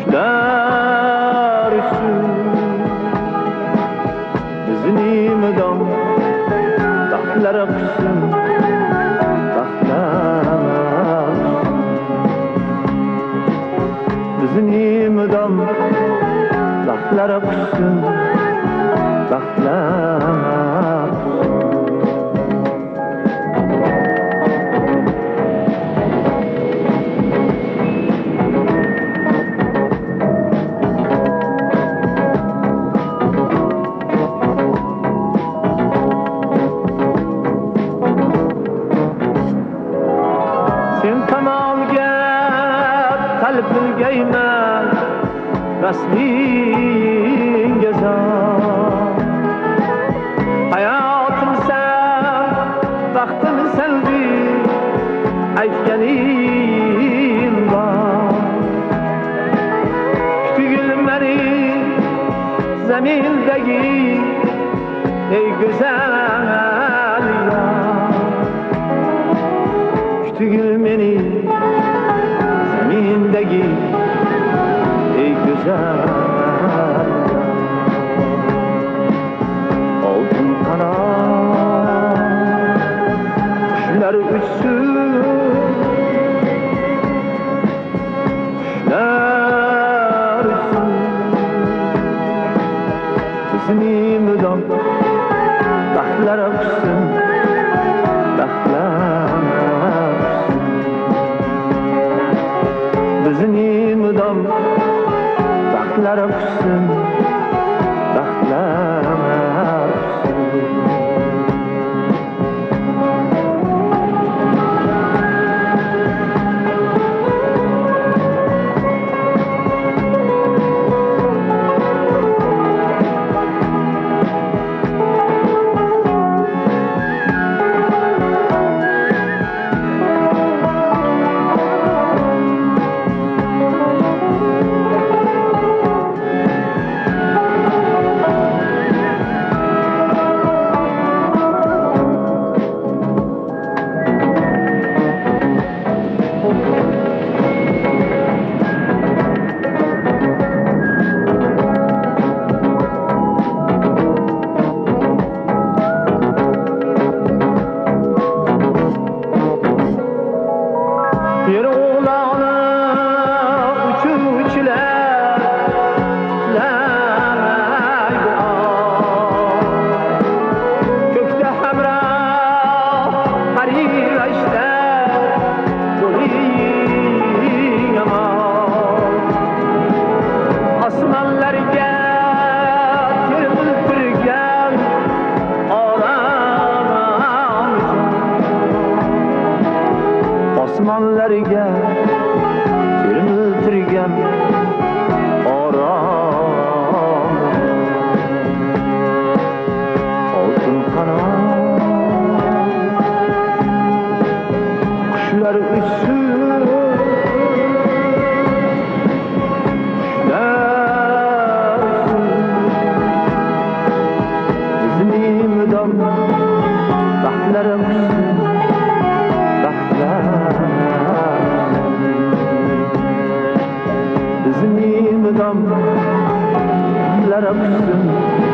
Kuşlar üstü Bizim dam Tahtlara kuşsun Tahtlara Bizim dam Tahtlara kuşsun Tahtlara Kalbin geymen Raslin gezar Hayatım sen Baktım selvi Aytgenim var Kütügülmeni Zemindeki Ey güzel ya Kütügülmeni Zemindeki ey güzel Altın kanat Kuşlar uçsun Kuşlar uçsun Bizim dam Tahtlara uçsun Tahtlara Bizim dam Tahtlara uçsun Tahtlara uçsun Bir oğlanı uçuçlar Laydı Kökte hamrah harir aşlar Dolin amal Asmanlarga Tirmiltirgan Oram Osmonlarga termiltirgan orom Oltin qanot Qushlar uchsun Qushlar uchsun Bizim dam Tahtlara uçsun Bizim dam Tahtlara uçsun